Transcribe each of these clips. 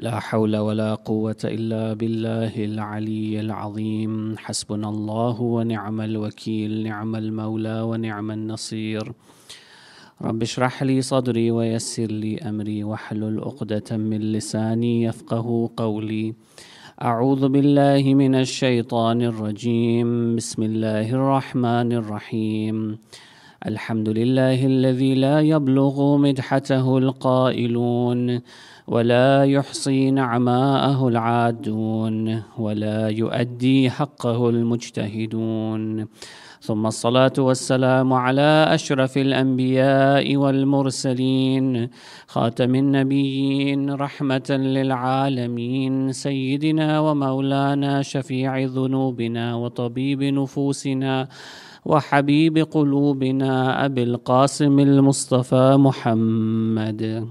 لا حول ولا قوة إلا بالله العلي العظيم. حسبنا الله ونعم الوكيل، نعم المولى ونعم النصير. رب اشرح لي صدري ويسر لي أمري واحلل عقدة من لساني يفقه قولي. أعوذ بالله من الشيطان الرجيم. بسم الله الرحمن الرحيم. الحمد لله الذي لا يبلغ مدحته القائلون، ولا يحصي نعماءه العادون، ولا يؤدي حقه المجتهدون. ثم الصلاة والسلام على أشرف الأنبياء والمرسلين، خاتم النبيين، رحمة للعالمين، سيدنا ومولانا شفيع ذنوبنا وطبيب نفوسنا وحبيب قلوبنا أبي القاسم المصطفى محمد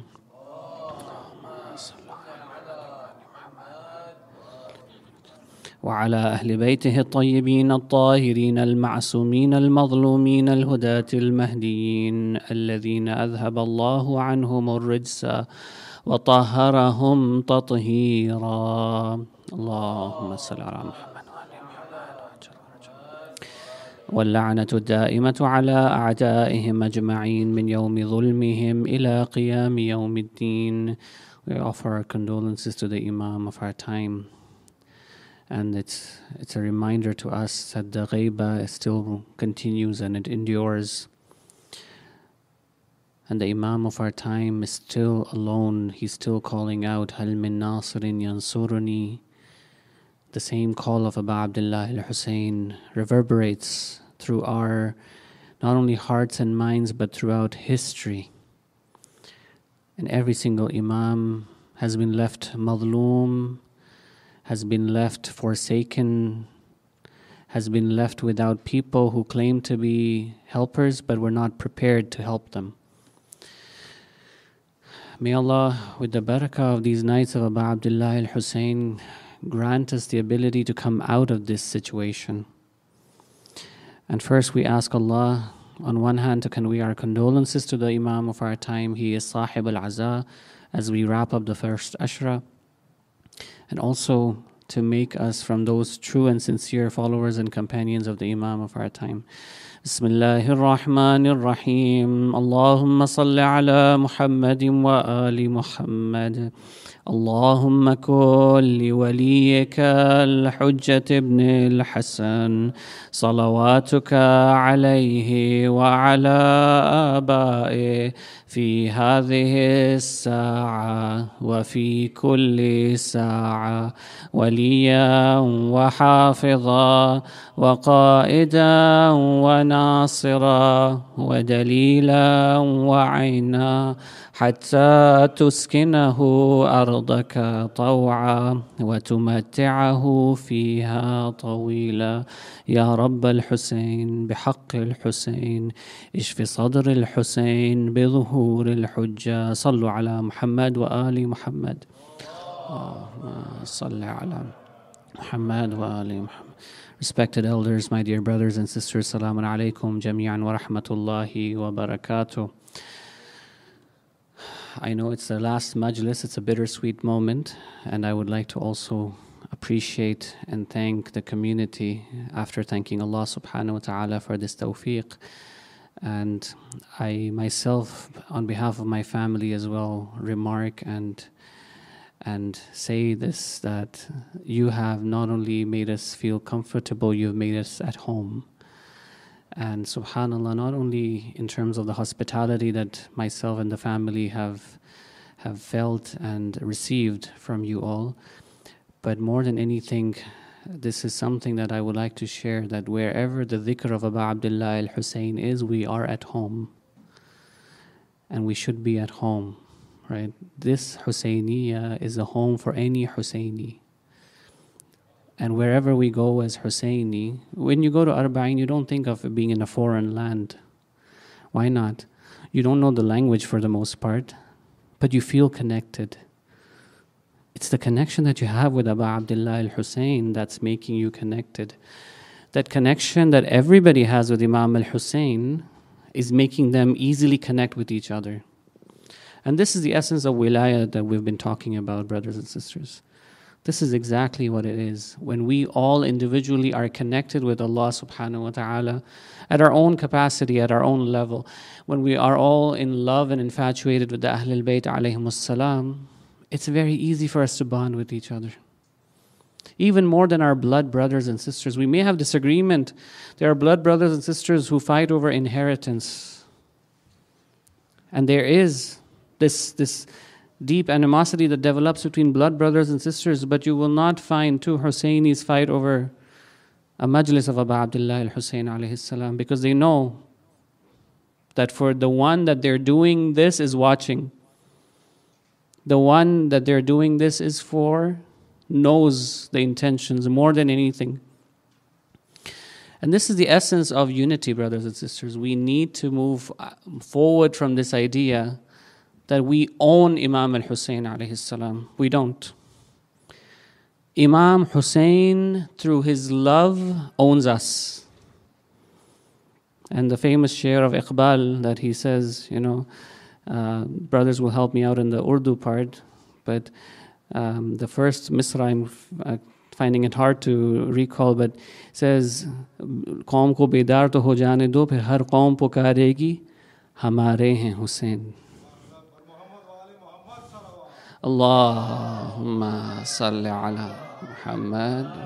وعلى أهل بيته الطيبين الطاهرين المعصومين المظلومين الهداة المهديين الذين أذهب الله عنهم الرجس وطهرهم تطهيرا. اللهم صل على محمد. واللعنة الدائمة على أعدائهم أجمعين من يوم ظلمهم إلى قيام يوم الدين. We offer our condolences to the Imam of our time. And it's a reminder to us that the ghaiba still continues and it endures. And the Imam of our time is still alone. He's still calling out, Hal min nasirin yansuruni. The same call of Abu Abdullah al-Hussein reverberates through our not only hearts and minds but throughout history. And every single Imam has been left madloom, has been left forsaken, has been left without people who claim to be helpers but were not prepared to help them. May Allah, with the barakah of these nights of Abu Abdullah al-Hussein, grant us the ability to come out of this situation. And first we ask Allah, on one hand, to convey our condolences to the Imam of our time. He is Sahib al-Aza, as we wrap up the first Ashra. And also to make us from those true and sincere followers and companions of the Imam of our time. Bismillahir Rahmanir Rahim. Allahumma salli ala Muhammadin wa ali Muhammad. اللهم كن لوليك الحجة ابن الحسن صلواتك عليه وعلى آبائه في هذه الساعة وفي كل ساعة وليا وحافظا وقائدا وناصرا ودليلا وعينا حتى تسكنه أرضك طوعا وتمتعه فيها طويلا. يا رب الحسين بحق الحسين اشف صدر الحسين بظهور الحجة. صلوا على محمد وآل محمد. اللهم صل على محمد وآل محمد. Respected elders, my dear brothers and sisters, Salamun alaykum jami'an wa rahmatullahi wa barakatuh. I know it's the last majlis, it's a bittersweet moment, and I would like to also appreciate and thank the community after thanking Allah subhanahu wa ta'ala for this tawfiq. And I myself, on behalf of my family as well, remark and say this, that you have not only made us feel comfortable, you've made us at home. And subhanAllah, not only in terms of the hospitality that myself and the family have felt and received from you all, but more than anything, this is something that I would like to share, that wherever the dhikr of Abu Abdullah al-Hussein is, we are at home. And we should be at home, right? This Husayniyya is a home for any Husayni. And wherever we go as Husayni, when you go to Arba'in, you don't think of being in a foreign land. Why not? You don't know the language for the most part, but you feel connected. It's the connection that you have with Abu Abdullah al-Hussein that's making you connected. That connection that everybody has with Imam al-Hussein is making them easily connect with each other. And this is the essence of wilayah that we've been talking about, brothers and sisters. This is exactly what it is. When we all individually are connected with Allah subhanahu wa ta'ala at our own capacity, at our own level, when we are all in love and infatuated with the Ahlul Bayt alayhimus salam, it's very easy for us to bond with each other. Even more than our blood brothers and sisters. We may have disagreement. There are blood brothers and sisters who fight over inheritance. And there is this deep animosity that develops between blood brothers and sisters, but you will not find two Hussainis fight over a majlis of Abu Abdullah al-Hussein alayhi salam, because they know that for the one that they're doing this is watching. The one that they're doing this is for knows the intentions more than anything. And this is the essence of unity, brothers and sisters. We need to move forward from this idea that we own Imam al-Hussein alayhi salam. We don't. Imam Hussein, through his love, owns us. And the famous share of Iqbal that he says, brothers will help me out in the Urdu part, but the first Misra, I'm finding it hard to recall, but says, "Qaum ko bedar to ho jane do, phir har qaum pukaregi, hamare hain Hussein." Allahumma salli ala Muhammad.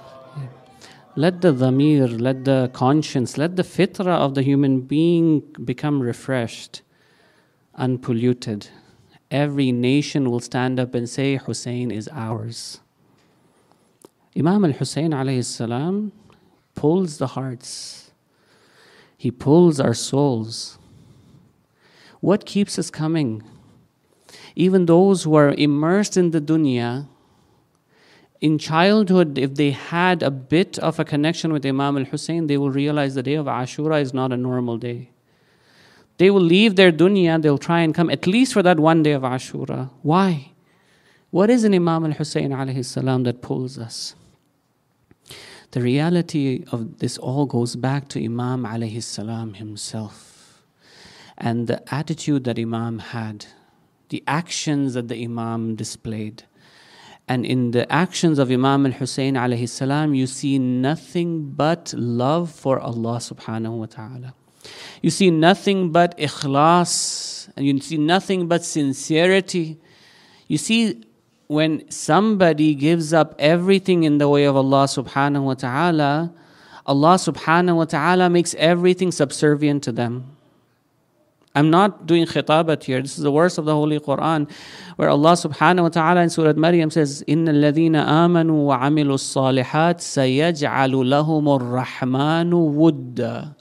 Let the dhamir, let the conscience, let the fitra of the human being become refreshed, unpolluted. Every nation will stand up and say, Hussein is ours. Imam al-Hussein alayhi salam pulls the hearts. He pulls our souls. What keeps us coming? Even those who are immersed in the dunya, in childhood, if they had a bit of a connection with Imam al-Hussein, they will realize the day of Ashura is not a normal day. They will leave their dunya, they'll try and come at least for that one day of Ashura. Why? What is in Imam al-Hussein alayhi salam that pulls us? The reality of this all goes back to Imam alayhi salam himself and the attitude that Imam had, the actions that the Imam displayed. And in the actions of Imam al-Hussein alayhi salam, you see nothing but love for Allah subhanahu wa ta'ala. You see nothing but ikhlas, and you see nothing but sincerity. You see, when somebody gives up everything in the way of Allah subhanahu wa ta'ala, Allah subhanahu wa ta'ala makes everything subservient to them. I'm not doing khitabat here. This is the verse of the Holy Quran where Allah subhanahu wa ta'ala in Surah Maryam says, إِنَّ الَّذِينَ آمَنُوا وَعَمِلُوا الصَّالِحَاتِ سَيَجْعَلُ لَهُمُ الرَّحْمَنُ وُدًّا.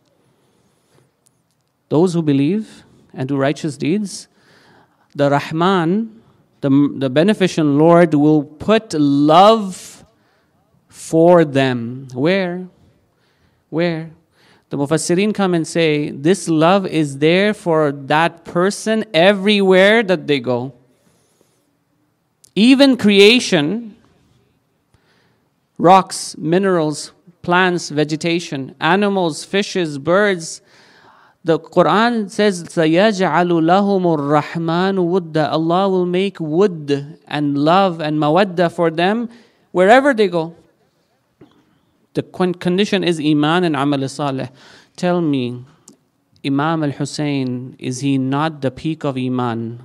Those who believe and do righteous deeds, the Rahman, the beneficent Lord, will put love for them. Where? Where? The Mufassirin come and say, this love is there for that person everywhere that they go. Even creation, rocks, minerals, plants, vegetation, animals, fishes, birds. The Quran says, سَيَجْعَلُ لَهُمُ الرَّحْمَنُ وُدًّا. Allah will make wood and love and mawadda for them wherever they go. The condition is Iman and Amal Salih. Tell me, Imam al-Hussein, is he not the peak of Iman?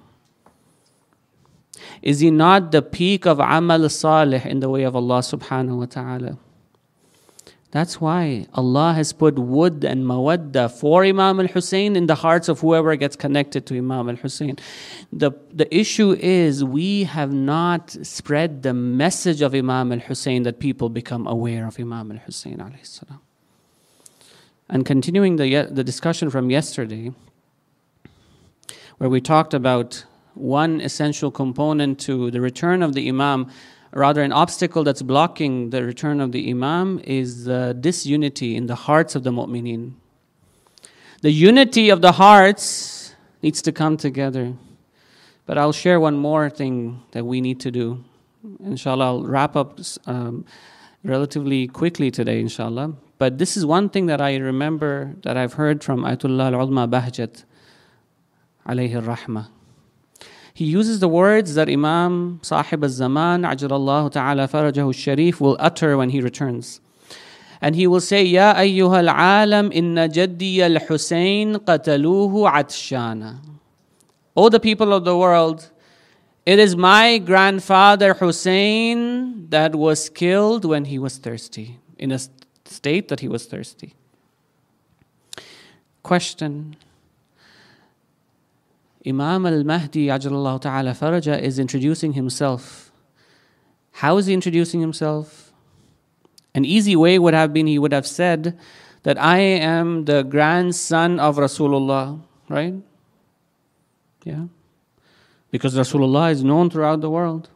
Is he not the peak of Amal Salih in the way of Allah subhanahu wa ta'ala? That's why Allah has put wood and mawadda for Imam al-Hussein in the hearts of whoever gets connected to Imam al-Hussein. The issue is we have not spread the message of Imam al-Hussein that people become aware of Imam al-Hussein alayhi salam. And continuing the discussion from yesterday, where we talked about one essential component to the return of the Imam, rather an obstacle that's blocking the return of the Imam, is the disunity in the hearts of the mu'mineen. The unity of the hearts needs to come together. But I'll share one more thing that we need to do. Inshallah, I'll wrap up relatively quickly today, inshallah. But this is one thing that I remember that I've heard from Ayatollah al-Ulma Bahjat, alayhi rahmah. He uses the words that Imam Sahib al-Zaman, Ajralallahu ta'ala farajahu al-Sharif, will utter when he returns. And he will say, Ya ayyuha al-alam inna jaddi al-Husayn qataluhu atshana. O the people of the world, it is my grandfather Hussein that was killed when he was thirsty, in a state that he was thirsty. Question. Imam al-Mahdi Ajralallahu ta'ala faraja is introducing himself. How is he introducing himself? An easy way would have been, he would have said that I am the grandson of Rasulullah, right? Yeah. Because Rasulullah is known throughout the world.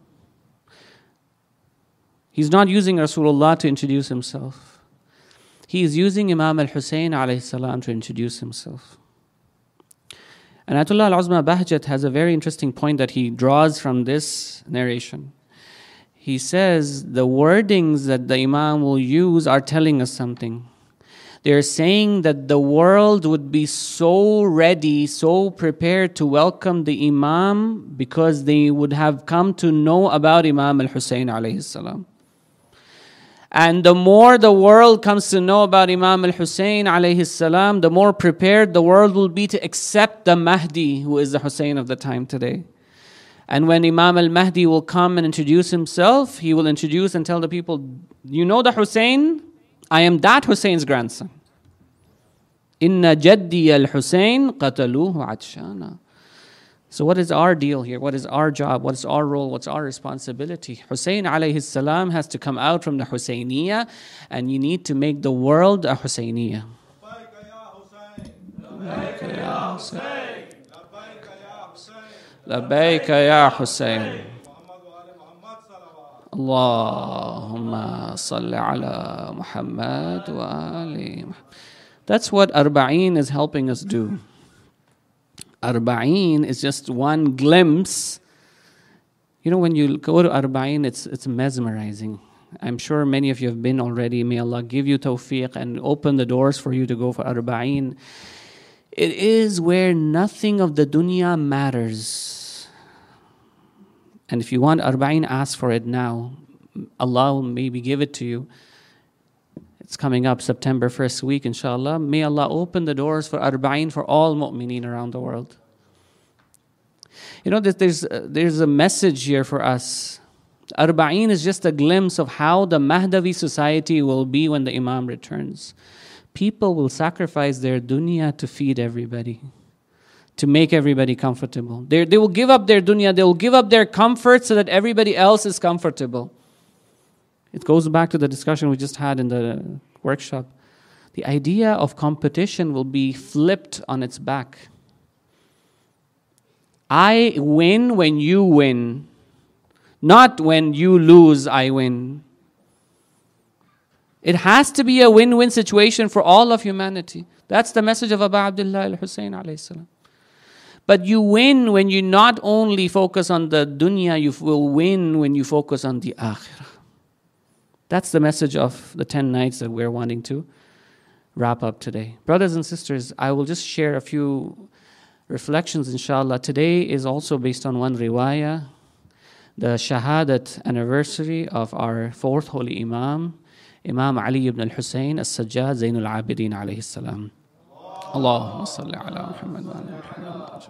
He's not using Rasulullah to introduce himself. He is using Imam al-Hussein alayhi salam to introduce himself. And Ayatollah al-Uzma Bahjat has a very interesting point that he draws from this narration. He says the wordings that the Imam will use are telling us something. They're saying that the world would be so ready, so prepared to welcome the Imam because they would have come to know about Imam al-Hussein alayhi salam. And the more the world comes to know about Imam al-Hussein alayhi salam, the more prepared the world will be to accept the Mahdi, who is the Hussein of the time today. And when Imam al-Mahdi will come and introduce himself, he will introduce and tell the people, you know the Hussein? I am that Hussein's grandson. Inna jaddi al-Hussein qataluhu atshana. So what is our deal here? What is our job? What is our role? What's our responsibility? Hussein alayhi salam has to come out from the Husayniyah, and you need to make the world a Husayniyah. Labbaika ya Hussein. Labbaika ya Hussein. Allahumma salli ala Muhammad wa ali Muhammad. That's what Arba'een is helping us do. Arba'een is just one glimpse. You know, when you go to Arba'een, it's mesmerizing. I'm sure many of you have been already. May Allah give you tawfiq and open the doors for you to go for Arba'een. It is where nothing of the dunya matters. And if you want Arba'een, ask for it now. Allah will maybe give it to you. It's coming up September 1st week, inshallah. May Allah open the doors for Arba'een for all mu'mineen around the world. You know, there's a message here for us. Arba'een is just a glimpse of how the Mahdavi society will be when the Imam returns. People will sacrifice their dunya to feed everybody, to make everybody comfortable. They will give up their dunya, they will give up their comfort so that everybody else is comfortable. It goes back to the discussion we just had in the workshop. The idea of competition will be flipped on its back. I win when you win. Not when you lose, I win. It has to be a win-win situation for all of humanity. That's the message of Abu Abdullah al-Hussein alayhi salam. But you win when you not only focus on the dunya, you will win when you focus on the akhirah. That's the message of the 10 nights that we're wanting to wrap up today. Brothers and sisters, I will just share a few reflections, inshallah. Today is also based on one riwayah, the Shahadat anniversary of our fourth holy Imam, Imam Ali ibn al-Hussein as-Sajjad Zainul Abidin alayhi salam. Allahumma salli ala Muhammad wa ala Muhammad.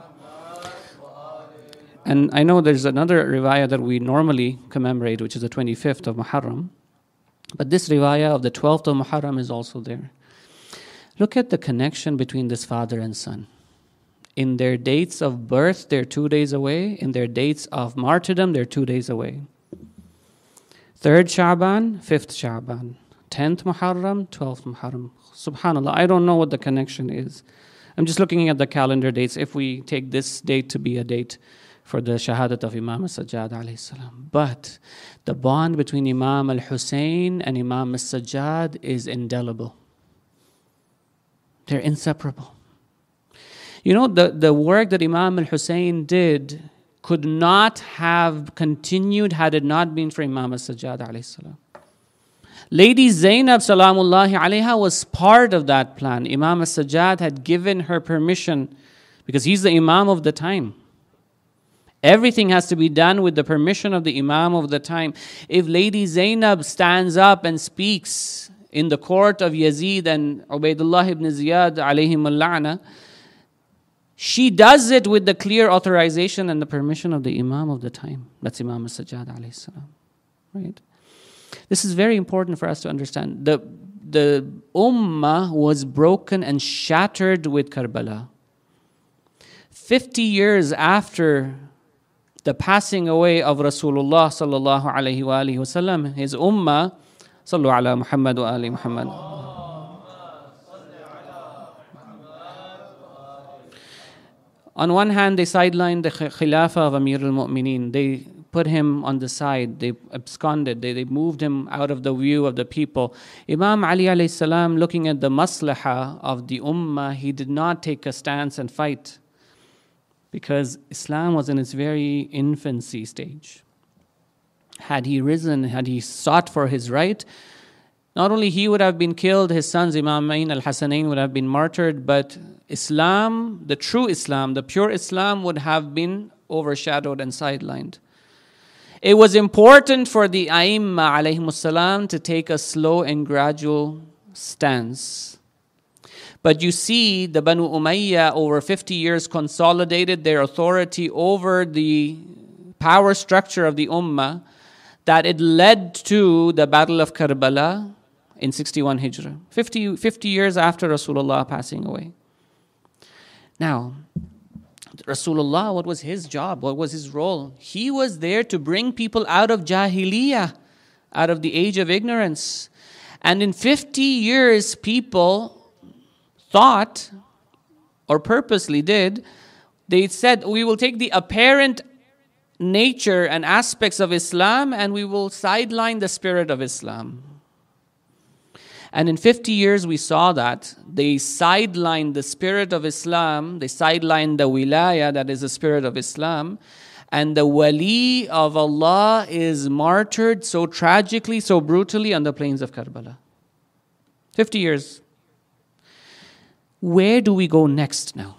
And I know there's another riwayah that we normally commemorate, which is the 25th of Muharram. But this riwayah of the 12th of Muharram is also there. Look at the connection between this father and son. In their dates of birth, they're 2 days away. In their dates of martyrdom, they're 2 days away. 3rd Sha'ban, 5th Sha'ban. 10th Muharram, 12th Muharram. Subhanallah, I don't know what the connection is. I'm just looking at the calendar dates. If we take this date to be a date for the Shahadat of Imam al-Sajjad alayhi salam. But the bond between Imam al-Hussein and Imam al-Sajjad is indelible. They're inseparable. You know, the work that Imam al-Hussein did could not have continued had it not been for Imam al-Sajjad alayhi salam. Lady Zainab salamullahi alayha was part of that plan. Imam al-Sajjad had given her permission because he's the Imam of the time. Everything has to be done with the permission of the Imam of the time. If Lady Zainab stands up and speaks in the court of Yazid and Ubaidullah ibn Ziyad alayhim al-la'na, she does it with the clear authorization and the permission of the Imam of the time. That's Imam al-Sajjad alayhi salam. Right? This is very important for us to understand. The Ummah was broken and shattered with Karbala. 50 years after the passing away of Rasulullah sallallahu alayhi wa alihi wasallam, his ummah, sallu ala Muhammad wa ali Muhammad. On one hand, they sidelined the Khilafah of Amir al-Mu'mineen. They put him on the side. They absconded. They moved him out of the view of the people. Imam Ali alayhi salam, looking at the maslahah of the ummah, he did not take a stance and fight, because Islam was in its very infancy stage. Had he risen, had he sought for his right, not only he would have been killed, his sons Imamain al-Hasanain would have been martyred, but Islam, the true Islam, the pure Islam would have been overshadowed and sidelined. It was important for the Aimma alayhimus salam to take a slow and gradual stance. But you see, the Banu Umayyah over 50 years consolidated their authority over the power structure of the Ummah, that it led to the Battle of Karbala in 61 Hijrah, 50 years after Rasulullah passing away. Now, Rasulullah, what was his job? What was his role? He was there to bring people out of Jahiliyyah, out of the age of ignorance. And in 50 years, people thought, or purposely did, they said, we will take the apparent nature and aspects of Islam and we will sideline the spirit of Islam. And in 50 years we saw that. They sidelined the spirit of Islam, they sidelined the wilaya, that is the spirit of Islam, and the wali of Allah is martyred so tragically, so brutally on the plains of Karbala. 50 years. Where do we go next now?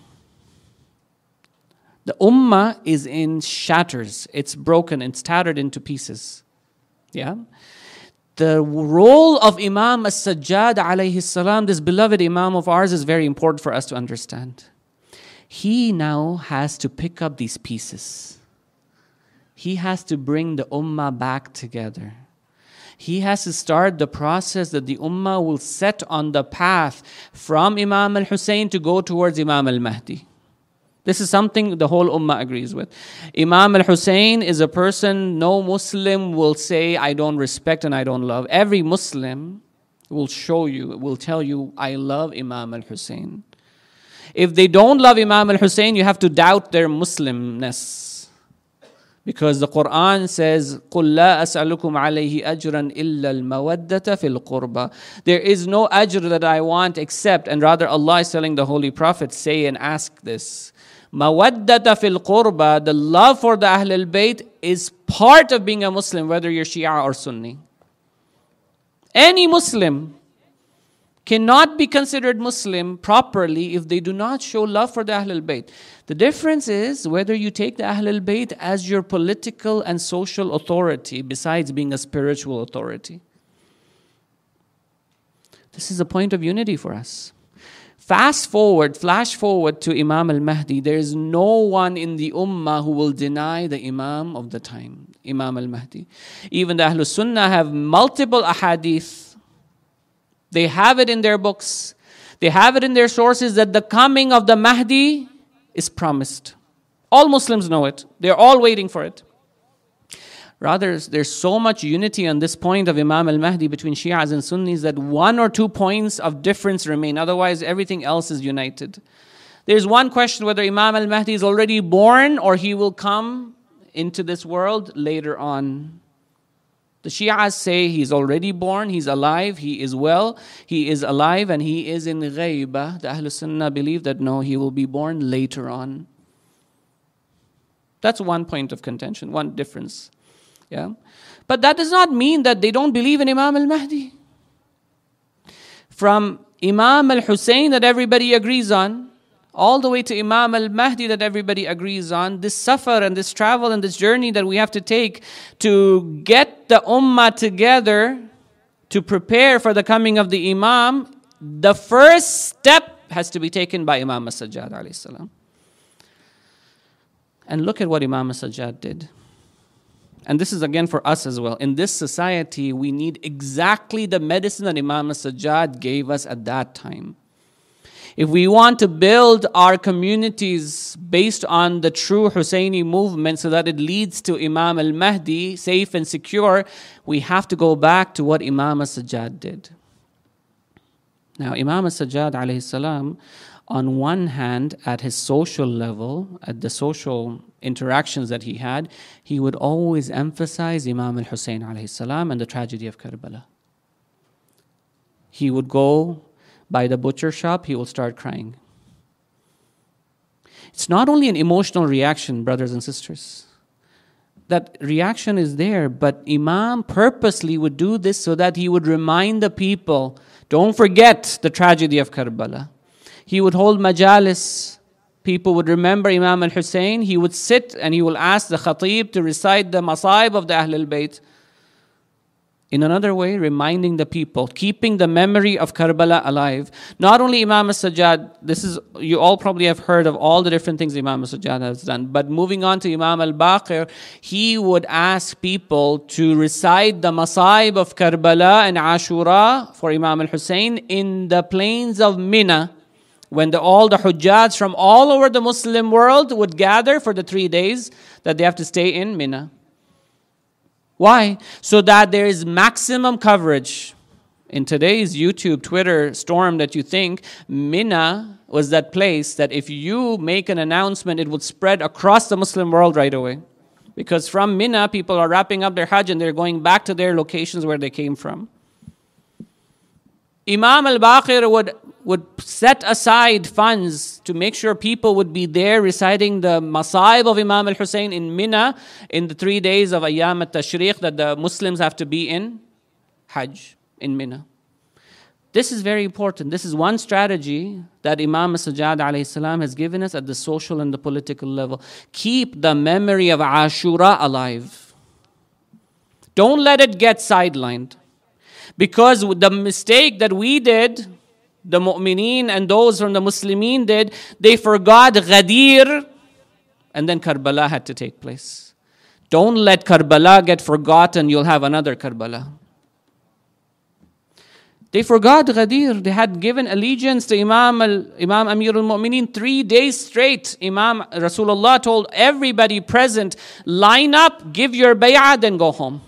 The ummah is in shatters. It's broken, it's tattered into pieces. Yeah? The role of Imam as-Sajjad alayhi salam, this beloved Imam of ours, is very important for us to understand. He now has to pick up these pieces. He has to bring the ummah back together. He has to start the process that the ummah will set on the path from Imam al-Hussein to go towards Imam al-Mahdi. This is something the whole ummah agrees with. Imam al-Hussein is a person no Muslim will say, I don't respect and I don't love. Every Muslim will show you, will tell you, I love Imam al-Hussein. If they don't love Imam al-Hussein, you have to doubt their Muslimness. Because the Quran says, قُلْ لَا أَسْأَلُكُمْ عَلَيْهِ أَجْرًا إِلَّا الْمَوَدَّةَ فِي الْقُرْبَى. There is no ajr that I want except, and rather Allah is telling the Holy Prophet, say and ask this. Mawaddata fil qurba, the love for the Ahl al-Bayt is part of being a Muslim, whether you're Shia or Sunni. Any Muslim cannot be considered Muslim properly if they do not show love for the Ahl al-Bayt. The difference is whether you take the Ahl al-Bayt as your political and social authority besides being a spiritual authority. This is a point of unity for us. Flash forward to Imam al-Mahdi. There is no one in the ummah who will deny the Imam of the time, Imam al-Mahdi. Even the Ahlus Sunnah have multiple ahadith. They have it in their books. They have it in their sources that the coming of the Mahdi is promised. All Muslims know it. They're all waiting for it. Rather, there's so much unity on this point of Imam al-Mahdi between Shias and Sunnis that 1 or 2 points of difference remain. Otherwise, everything else is united. There's one question whether Imam al-Mahdi is already born or he will come into this world later on. The Shias say he's already born, he's alive, he is well, he is alive, and he is in ghaibah. The Ahlus Sunnah believe that no, he will be born later on. That's one point of contention, one difference. Yeah, but that does not mean that they don't believe in Imam al-Mahdi. From Imam al-Hussein that everybody agrees on, all the way to Imam al-Mahdi that everybody agrees on, this safar and this travel and this journey that we have to take to get the ummah together to prepare for the coming of the Imam, the first step has to be taken by Imam as-Sajjad alayhi salam. And look at what Imam as-Sajjad did. And this is again for us as well. In this society, we need exactly the medicine that Imam as-Sajjad gave us at that time. If we want to build our communities based on the true Husseini movement so that it leads to Imam al-Mahdi, safe and secure, we have to go back to what Imam as-Sajjad did. Now, Imam as-Sajjad alayhi salam, on one hand, at his social level, at the social interactions that he had, he would always emphasize Imam al-Hussein alayhi salam and the tragedy of Karbala. He would go by the butcher shop, he will start crying. It's not only an emotional reaction, brothers and sisters. That reaction is there, but Imam purposely would do this so that he would remind the people, don't forget the tragedy of Karbala. He would hold majalis. People would remember Imam al-Hussein. He would sit and he will ask the khatib to recite the masaib of the Ahl al-Bayt. In another way, reminding the people, keeping the memory of Karbala alive. Not only Imam as-Sajjad, you all probably have heard of all the different things Imam as-Sajjad has done, but moving on to Imam al-Baqir, he would ask people to recite the masaib of Karbala and Ashura for Imam al-Hussein in the plains of Mina, when all the Hujjaj from all over the Muslim world would gather for the 3 days that they have to stay in Mina. Why? So that there is maximum coverage. In today's YouTube, Twitter storm that you think, Mina was that place that if you make an announcement, it would spread across the Muslim world right away. Because from Mina, people are wrapping up their Hajj and they're going back to their locations where they came from. Imam al-Baqir would set aside funds to make sure people would be there reciting the masaib of Imam al-Hussein in Mina in the 3 days of Ayyam al-Tashriq that the Muslims have to be in Hajj in Mina. This is very important. This is one strategy that Imam as-Sajjad alayhi salam has given us at the social and the political level. Keep the memory of Ashura alive. Don't let it get sidelined. Because the mistake that we did, the mu'mineen and those from the Muslimin did, they forgot Ghadir, and then Karbala had to take place. Don't let Karbala get forgotten, you'll have another Karbala. They forgot Ghadir. They had given allegiance to Imam Amir al-Mu'mineen 3 days straight. Imam Rasulullah told everybody present, line up, give your bay'ah, then go home.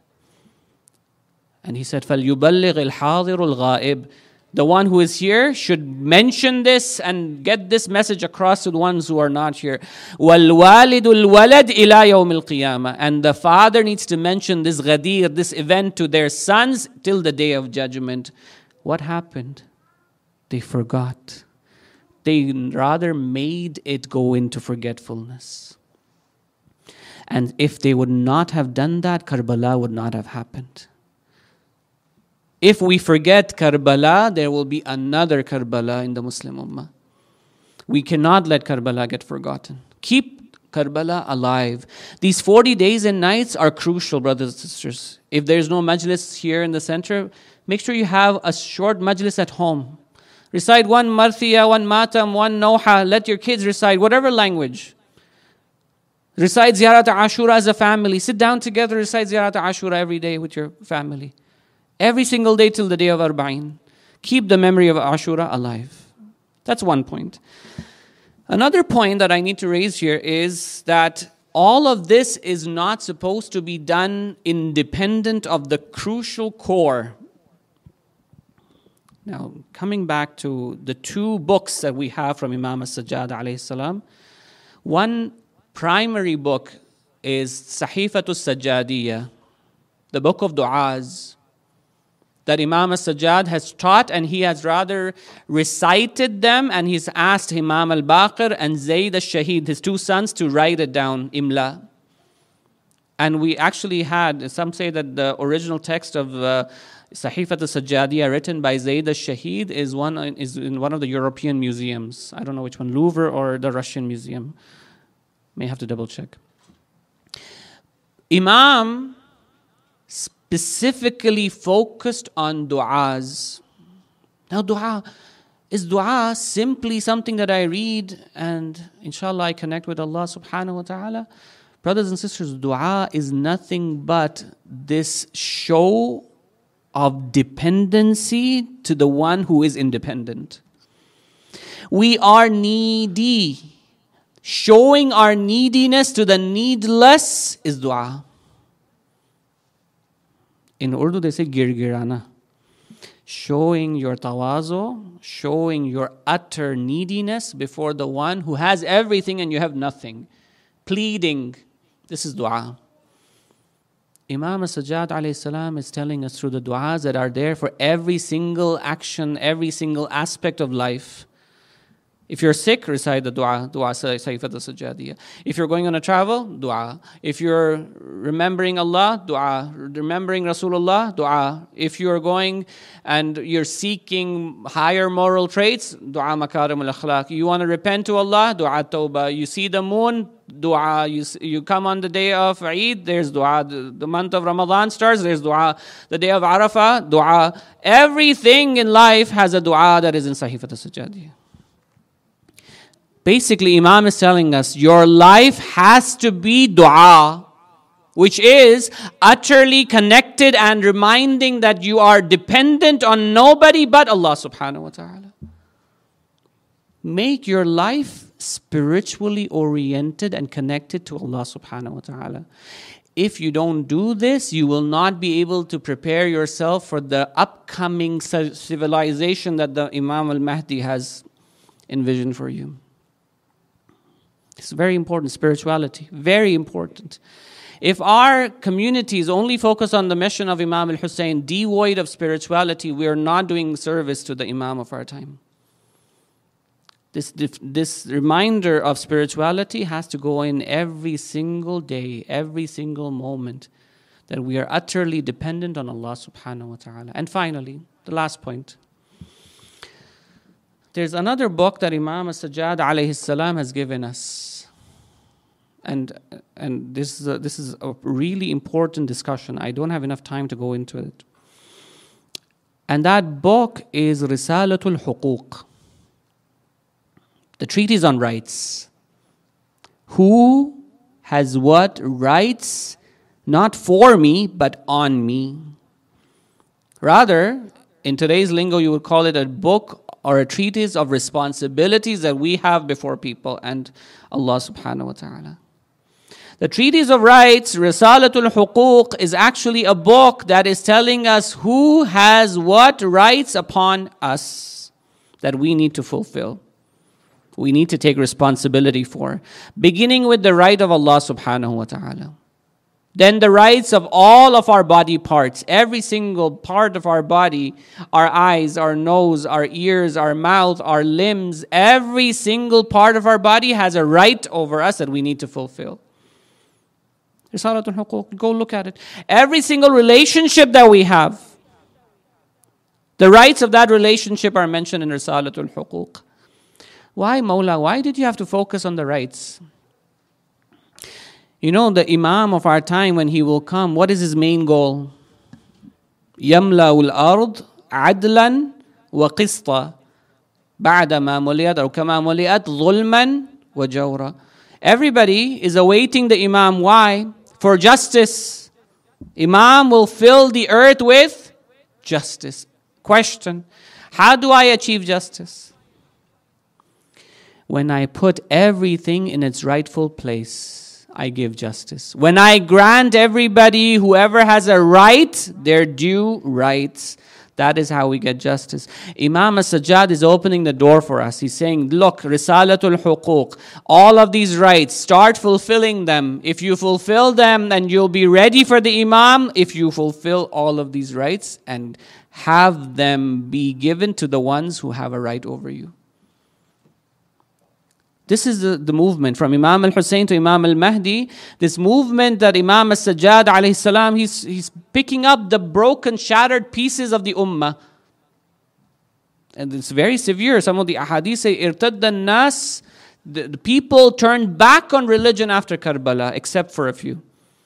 And he said, فَلْيُبَلِّغِ الْحَاضِرُ الْغَائِبِ. The one who is here should mention this and get this message across to the ones who are not here. وَالْوَالِدُ الْوَلَدْ إِلَى يَوْمِ الْقِيَامَةِ. And the father needs to mention this Ghadir, this event to their sons till the day of judgment. What happened? They forgot. They rather made it go into forgetfulness. And if they would not have done that, Karbala would not have happened. If we forget Karbala, there will be another Karbala in the Muslim Ummah. We cannot let Karbala get forgotten. Keep Karbala alive. These 40 days and nights are crucial, brothers and sisters. If there's no majlis here in the center, make sure you have a short majlis at home. Recite one marthiya, one matam, one noha. Let your kids recite whatever language. Recite Ziyarat Ashura as a family. Sit down together, recite Ziyarat Ashura every day with your family. Every single day till the day of Arba'in. Keep the memory of Ashura alive. That's one point. Another point that I need to raise here is that all of this is not supposed to be done independent of the crucial core. Now, coming back to the 2 books that we have from Imam as-Sajjad alayhi salam, one primary book is Sahifatul Sajjadiyya, the book of du'as, that Imam as-Sajjad has taught, and he has rather recited them, and he's asked Imam al-Baqir and Zayd al-Shahid, his 2 sons, to write it down, imla. And we actually had, some say that the original text of Sahifat al-Sajjadiyya written by Zayd al-Shahid is in one of the European museums. I don't know which one, Louvre or the Russian museum. May have to double check. Imam specifically focused on du'as. Now is dua simply something that I read and inshallah I connect with Allah subhanahu wa ta'ala? Brothers and sisters, dua is nothing but this show of dependency to the one who is independent. We are needy. Showing our neediness to the needless is dua. In Urdu they say girgirana. Showing your tawazu, showing your utter neediness before the one who has everything and you have nothing. Pleading. This is dua. Imam As-Sajjad alayhi salam is telling us through the du'as that are there for every single action, every single aspect of life. If you're sick, recite the dua Sahifat al-Sajjadiyya. If you're going on a travel, dua. If you're remembering Allah, dua. Remembering Rasulullah, dua. If you're going and you're seeking higher moral traits, dua makarim al-akhlaq. You want to repent to Allah, dua tawbah. You see the moon, dua. You come on the day of Eid, there's dua. The month of Ramadan starts, there's dua. The day of Arafah, dua. Everything in life has a dua that is in Sahifat al-Sajjadiyya. Basically, Imam is telling us, your life has to be dua, which is utterly connected and reminding that you are dependent on nobody but Allah subhanahu wa ta'ala. Make your life spiritually oriented and connected to Allah subhanahu wa ta'ala. If you don't do this, you will not be able to prepare yourself for the upcoming civilization that the Imam al-Mahdi has envisioned for you. It's very important, spirituality, very important. If our communities only focus on the mission of Imam al-Hussein, devoid of spirituality, we are not doing service to the Imam of our time. This reminder of spirituality has to go in every single day, every single moment, that we are utterly dependent on Allah subhanahu wa ta'ala. And finally, the last point. There's another book that Imam As-Sajjad alayhi salam has given us. And this is a really important discussion. I don't have enough time to go into it. And that book is Risalatul Huquq, the treatise on rights. Who has what rights, not for me, but on me. Rather, in today's lingo, you would call it a book or a treatise of responsibilities that we have before people and Allah subhanahu wa ta'ala. The treatise of rights, Risalatul Huquq, is actually a book that is telling us who has what rights upon us that we need to fulfill. We need to take responsibility for. Beginning with the right of Allah subhanahu wa ta'ala. Then the rights of all of our body parts, every single part of our body, our eyes, our nose, our ears, our mouth, our limbs, every single part of our body has a right over us that we need to fulfill. Risalatul Huquq, go look at it. Every single relationship that we have, the rights of that relationship are mentioned in Risalatul Huquq. Why, Mawla? Why did you have to focus on the rights? You know, the Imam of our time, when he will come, what is his main goal? يَمْلَأُ الْأَرْض عَدْلًا وَقِسْطًا بَعْدَمَا مُلِيَتْ أو كَمَا مُلِيَتْ ظُلْمًا وَجَوْرًا. Everybody is awaiting the Imam. Why? For justice. Imam will fill the earth with justice. Question: how do I achieve justice? When I put everything in its rightful place, I give justice. When I grant everybody, whoever has a right, their due rights, that is how we get justice. Imam As-Sajjad is opening the door for us. He's saying, look, Risalatul Huquq, all of these rights, start fulfilling them. If you fulfill them, then you'll be ready for the Imam. If you fulfill all of these rights and have them be given to the ones who have a right over you. This is the movement from Imam al-Hussein to Imam al-Mahdi. This movement that Imam al-Sajjad alayhi salam, he's picking up the broken, shattered pieces of the ummah. And it's very severe. Some of the ahadith say, irtadda nas, the people turned back on religion after Karbala, except for a few.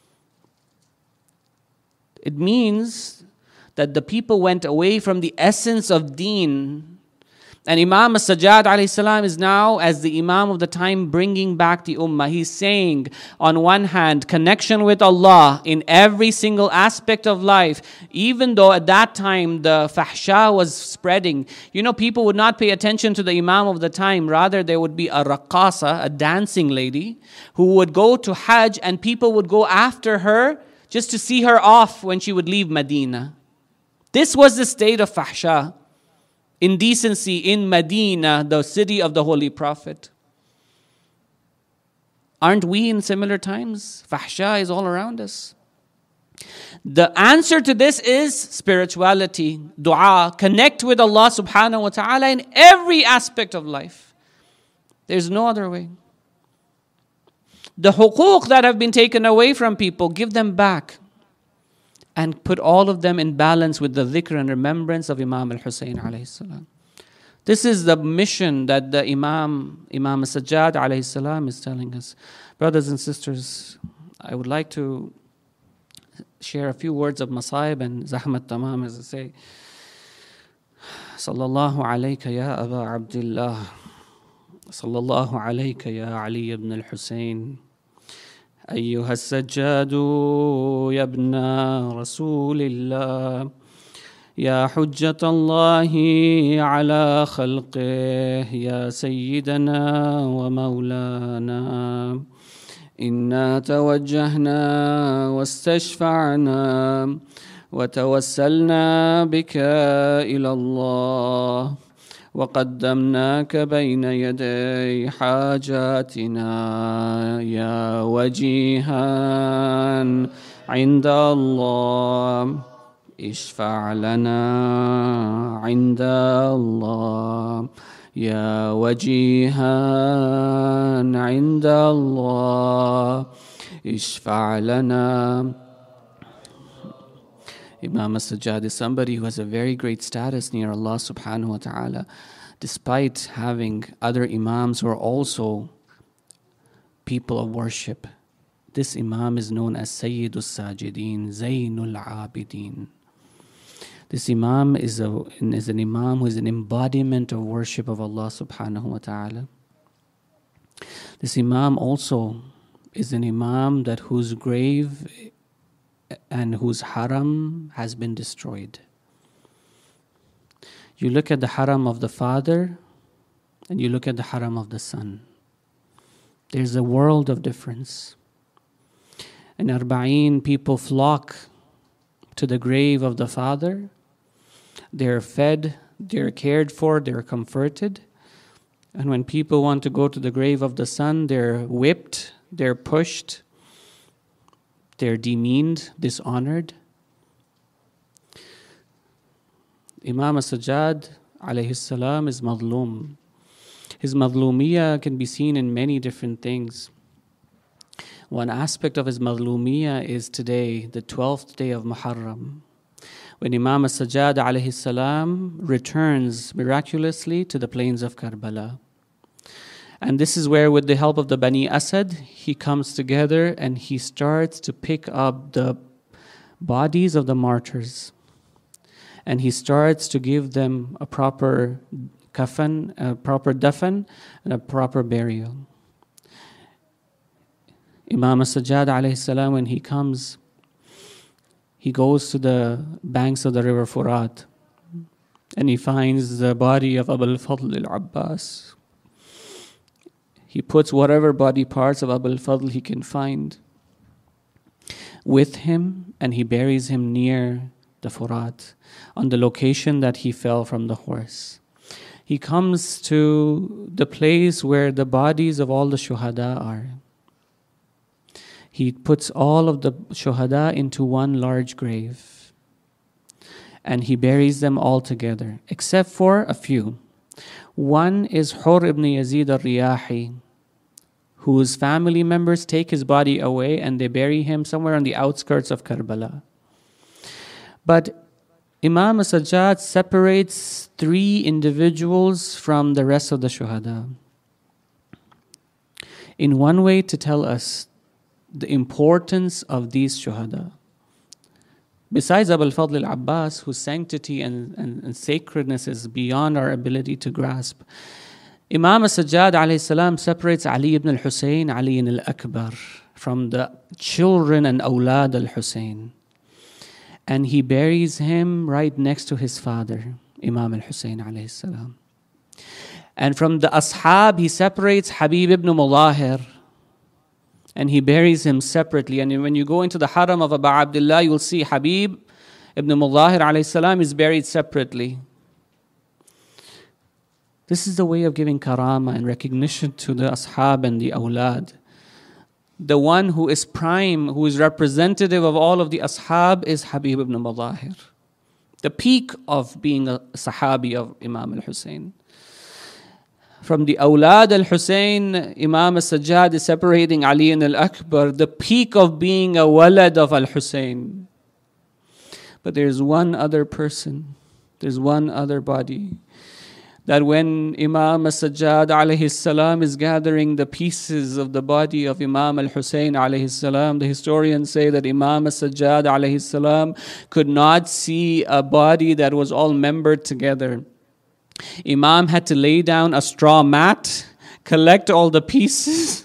It means that the people went away from the essence of deen. And Imam al-Sajjad alayhi salam is now, as the Imam of the time, bringing back the ummah. He's saying, on one hand, connection with Allah in every single aspect of life. Even though at that time the fahsha was spreading. You know, people would not pay attention to the Imam of the time. Rather, there would be a raqasa, a dancing lady, who would go to Hajj and people would go after her just to see her off when she would leave Medina. This was the state of fahsha, indecency in Medina, the city of the Holy Prophet. Aren't we in similar times? Fahsha is all around us. The answer to this is spirituality, dua, connect with Allah subhanahu wa ta'ala in every aspect of life. There's no other way. The huquq that have been taken away from people, give them back. And put all of them in balance with the dhikr and remembrance of Imam al-Hussein alayhi salam. This is the mission that the Imam al-Sajjad alayhi salam is telling us. Brothers and sisters, I would like to share a few words of masaib and zahmat tamam, as I say. Sallallahu alayka ya Aba Abdullah. Sallallahu alayka ya Ali ibn al-Hussein. أيها السجاد يا ابن رسول الله يا حجة الله على خلقه يا سيدنا ومولانا إنا توجهنا واستشفعنا وتوسلنا بك إلى الله وقدمناك بين يدي حاجاتنا يا وجيها عند الله اشفع لنا عند الله يا وجيها عند الله اشفع لنا. Imam al-Sajjad is somebody who has a very great status near Allah subhanahu wa ta'ala, despite having other imams who are also people of worship. This imam is known as Sayyidus Sajideen, Zainul Abideen. This imam is an imam who is an embodiment of worship of Allah subhanahu wa ta'ala. This imam also is an imam whose grave and whose haram has been destroyed. You look at the haram of the father and you look at the haram of the son. There's a world of difference. In Arba'een, people flock to the grave of the father. They're fed, they're cared for, they're comforted. And when people want to go to the grave of the son, they're whipped, they're pushed, they're demeaned, dishonored. Imam al-Sajjad alayhi salam is madloom. His madloomiyya can be seen in many different things. One aspect of his madloomiyya is today, the 12th day of Muharram, when Imam al-Sajjad alayhi salam returns miraculously to the plains of Karbala. And this is where, with the help of the Bani Asad, he comes together and he starts to pick up the bodies of the martyrs. And he starts to give them a proper kafan, a proper dafan, and a proper burial. Imam al-Sajjad alayhi salam, when he comes, he goes to the banks of the river Furat and he finds the body of Abu al-Fadl al-Abbas. He puts whatever body parts of Abu al-Fadl he can find with him and he buries him near the Furat on the location that he fell from the horse. He comes to the place where the bodies of all the shuhada are. He puts all of the shuhada into one large grave and he buries them all together except for a few. One is Hur ibn Yazid al-Riyahi. whose family members take his body away and they bury him somewhere on the outskirts of Karbala. But Imam Sajjad separates 3 individuals from the rest of the shuhada. In one way, to tell us the importance of these shuhada. Besides Abu al-Fadl al-Abbas, whose sanctity and sacredness is beyond our ability to grasp, Imam Sajjad alayhi salam separates Ali ibn al-Husayn, Ali al-Akbar, from the children and awlad al-Husayn. And he buries him right next to his father, Imam al-Husayn alayhi salam. And from the ashab, he separates Habib ibn Mulahir, and he buries him separately. And when you go into the haram of Abu Abdullah, you will see Habib ibn Mulahir alayhi salam is buried separately. This is the way of giving karama and recognition to the ashab and the awlad. The one who is prime, who is representative of all of the ashab, is Habib ibn Mulahir, the peak of being a sahabi of Imam al-Husayn. From the awlad al-Husayn, Imam al-Sajjad is separating Ali and al-Akbar, the peak of being a walad of al-Husayn. But there's one other person, there's one other body, that when Imam al-Sajjad alayhi salam is gathering the pieces of the body of Imam al-Husayn alayhi salam, the historians say that Imam al-Sajjad alayhi salam could not see a body that was all membered together. Imam had to lay down a straw mat, collect all the pieces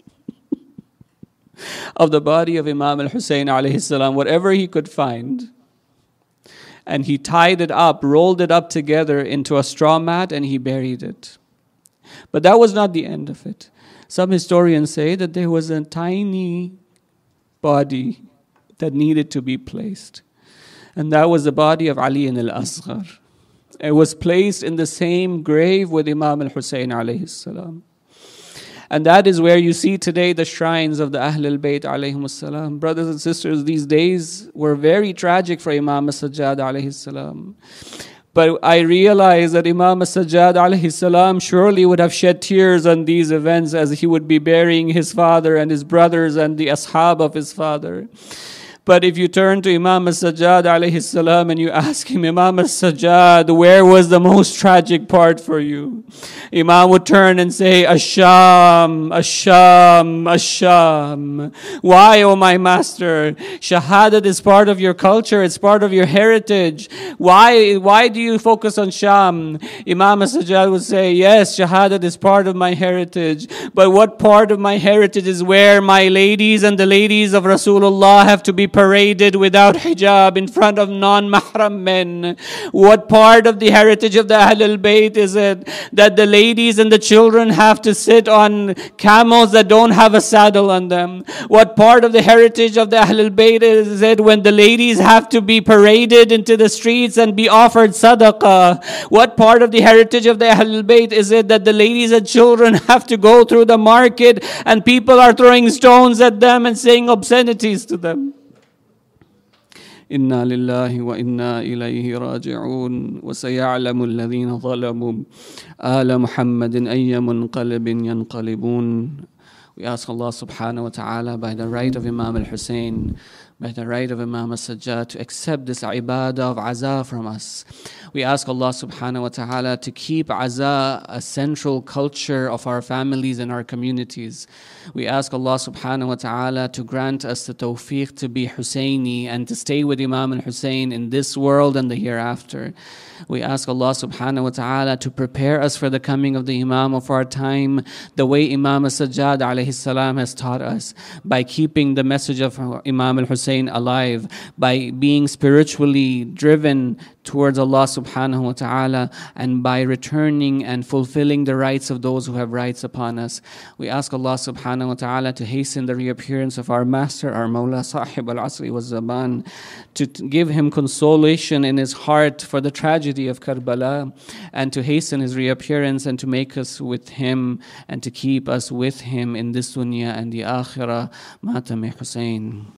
of the body of Imam al-Husayn alayhi salam, whatever he could find. And he tied it up, rolled it up together into a straw mat, and he buried it. But that was not the end of it. Some historians say that there was a tiny body that needed to be placed. And that was the body of Ali al-Asghar. It was placed in the same grave with Imam al-Husayn alayhi salam. And that is where you see today the shrines of the Ahlul Bayt alayhim salam. Brothers and sisters, these days were very tragic for Imam al-Sajjad alayhi salam. But I realize that Imam al-Sajjad alayhi salam surely would have shed tears on these events as he would be burying his father and his brothers and the ashab of his father. But if you turn to Imam al-Sajjad alayhi salam and you ask him, Imam al-Sajjad, where was the most tragic part for you? Imam would turn and say, Ash-Sham, Ash-Sham, Ash-Sham. Why, O my master? Shahadat is part of your culture, it's part of your heritage. Why do you focus on Sham? Imam al-Sajjad would say, yes, Shahadat is part of my heritage. But what part of my heritage is where my ladies and the ladies of Rasulullah have to be paraded without hijab in front of non-mahram men? What part of the heritage of the Ahlul Bayt is it that the ladies and the children have to sit on camels that don't have a saddle on them? What part of the heritage of the Ahlul Bayt is it when the ladies have to be paraded into the streets and be offered sadaqah? What part of the heritage of the Ahlul Bayt is it that the ladies and children have to go through the market and people are throwing stones at them and saying obscenities to them? إنا لله وإنا إليه راجعون وسيعلم الذين ظلموا آل محمد أي منقلب ينقلبون. We ask Allah subhanahu wa ta'ala by the right of Imam al-Husayn, by the right of Imam al-Sajjad, to accept this ibadah of aza from us. We ask Allah subhanahu wa ta'ala to keep aza a central culture of our families and our communities. We ask Allah subhanahu wa ta'ala to grant us the tawfiq to be Husayni and to stay with Imam al-Husayn in this world and the hereafter. We ask Allah subhanahu wa ta'ala to prepare us for the coming of the Imam of our time the way Imam al-Sajjad alayhi salam has taught us, by keeping the message of Imam al-Husayn alive, by being spiritually driven towards Allah subhanahu wa ta'ala, and by returning and fulfilling the rights of those who have rights upon us. We ask Allah subhanahu wa ta'ala to hasten the reappearance of our master, our Mawla Sahib al-Asri wa Zaman, to give him consolation in his heart for the tragedy of Karbala, and to hasten his reappearance and to make us with him and to keep us with him in this dunya and the akhirah. Matami Hussain.